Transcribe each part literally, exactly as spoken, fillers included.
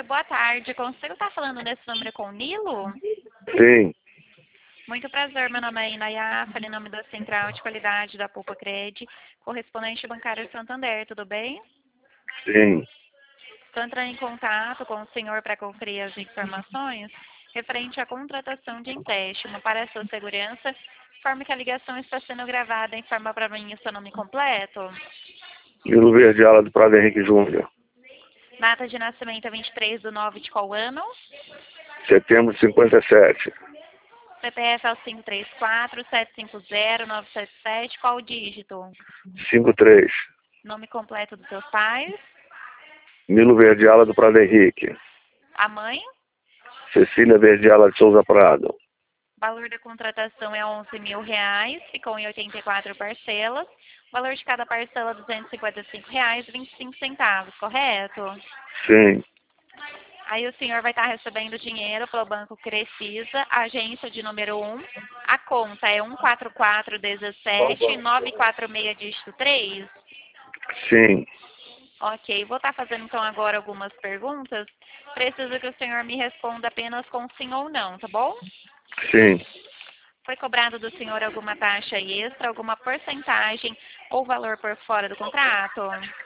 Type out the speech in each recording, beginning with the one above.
Oi, boa tarde. Consigo estar falando nesse número com o Nilo? Sim, Muito prazer, meu nome é Inaya, falo em nome da Central de Qualidade da Poupa Cred, correspondente bancário Santander, tudo bem? sim. Estou entrando em contato com o senhor para conferir as informações referente à contratação de empréstimo para a sua segurança, forma que a ligação está sendo gravada em forma para mim o seu nome completo. Nilo Verde Ala do Prado Henrique Júnior. Data de nascimento é vinte e três de nove de qual ano? Setembro de cinquenta e sete. C P F é o cinco três quatro, sete cinco zero, nove sete sete, qual o dígito? cinquenta e três. Nome completo dos seus pais? Nilo Verde Ala do Prado Henrique. A mãe? Cecília Verde Ala de Souza Prado. Valor da contratação é onze mil reais, ficou em oitenta e quatro parcelas. Valor de cada parcela duzentos e cinquenta e cinco reais e vinte e cinco centavos, correto? Sim, Aí o senhor vai estar recebendo dinheiro pelo Banco Crefisa, agência de número um. A conta é um quatro quatro um sete, nove quatro seis, dígito três. sim, Ok, vou estar fazendo então agora algumas perguntas. Preciso que o senhor me responda apenas com sim ou não, tá bom? sim. Foi cobrado do senhor alguma taxa extra, alguma porcentagem ou valor por fora do contrato?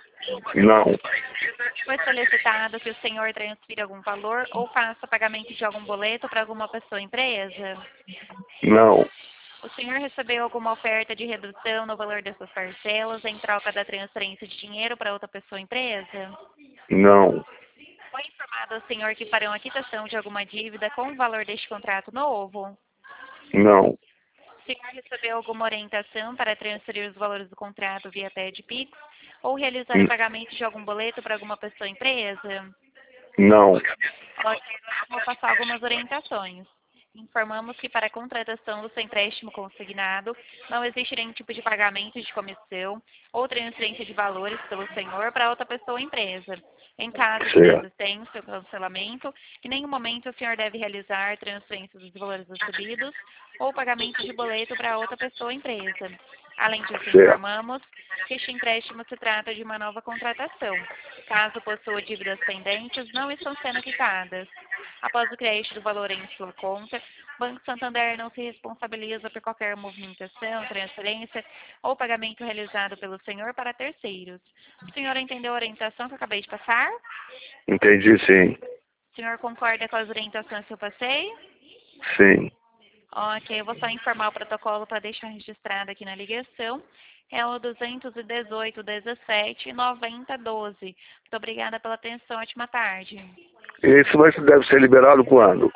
Não, Foi solicitado que o senhor transfira algum valor ou faça pagamento de algum boleto para alguma pessoa ou empresa? não, O senhor recebeu alguma oferta de redução no valor dessas parcelas em troca da transferência de dinheiro para outra pessoa ou empresa? não, Foi informado ao senhor que farão a quitação de alguma dívida com o valor deste contrato novo? não, O senhor recebeu alguma orientação para transferir os valores do contrato via T E D Pix ou realizar o n- pagamento de algum boleto para alguma pessoa ou empresa? não, Ok, agora eu vou passar algumas orientações. Informamos que para a contratação do seu empréstimo consignado não existe nenhum tipo de pagamento de comissão ou transferência de valores pelo senhor para outra pessoa ou empresa. Em caso de certo, desistência ou cancelamento, em nenhum momento o senhor deve realizar transferências dos valores recebidos ou pagamento de boleto para outra pessoa ou empresa. Além disso, certo, informamos que este empréstimo se trata de uma nova contratação. Caso possua dívidas pendentes, não estão sendo quitadas. Após o crédito do valor em sua conta, o Banco Santander não se responsabiliza por qualquer movimentação, transferência ou pagamento realizado pelo senhor para terceiros. O senhor entendeu a orientação que eu acabei de passar? entendi sim, O senhor concorda com as orientações que eu passei? sim. Ok, eu vou só informar o protocolo para deixar registrado aqui na ligação. É o duzentos e dezoito, dezessete, noventa, doze. Muito obrigada pela atenção. Ótima tarde. E isso vai, deve ser liberado quando?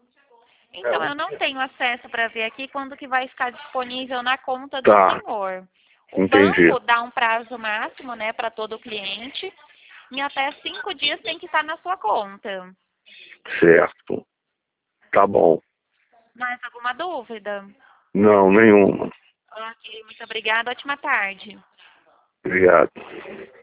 Então, eu não tenho acesso para ver aqui quando que vai ficar disponível na conta do Tá, senhor. O entendi. banco dá um prazo máximo, né, para todo cliente. Em até cinco dias tem que estar na sua conta. Certo. Tá bom. Mais alguma dúvida? Não, nenhuma. Ok, muito obrigada. Ótima tarde. Obrigado.